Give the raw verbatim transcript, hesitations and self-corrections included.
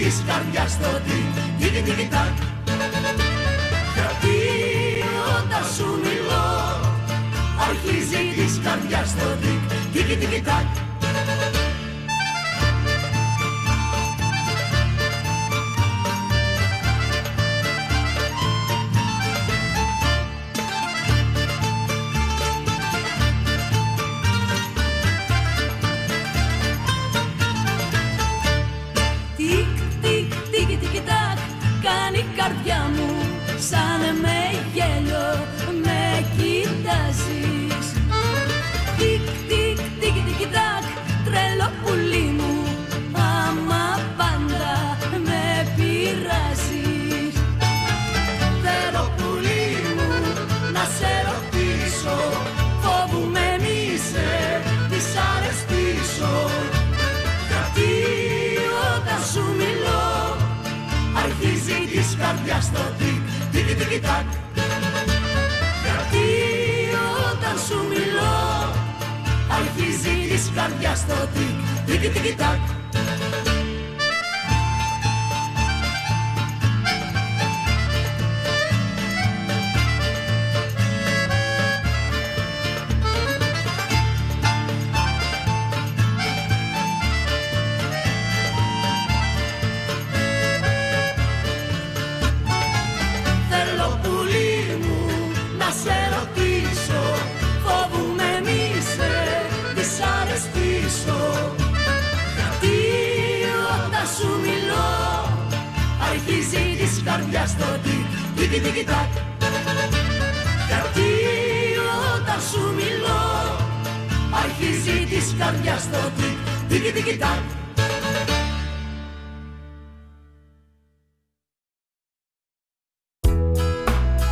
της καρδιάς στο τικ, τικ τικ τακ. Γιατί όταν σου μιλώ αρχίζει της καρδιάς στο τικ, τικ τικ τακ. Κάνει η καρδιά μου σαν με γέλιο, με κοιτάζεις. Τικ, τικ, τικ, τικ, τακ, τρελό πουλί μου, άμα πάντα με πειράζεις. Θέλω πουλί μου να σε ρωτήσω, φοβούμαι μη σε δυσαρεστήσω. Γιατί όταν σου μιλώ αρχίζει της καρδιάς το τικ, τικ τικ τακ. Γιατί όταν σου μιλώ αρχίζει της καρδιάς το τικ, τικ τικ τακ. Σε ρωτήσω, φοβούμαι μη σε δυσαρεστήσω. Γιατί όταν σου μιλώ αρχίζει της καρδιάς το τικ, τικ τικ τακ. Γιατί όταν σου μιλώ αρχίζει της καρδιάς το τικ, τικ τικ τακ.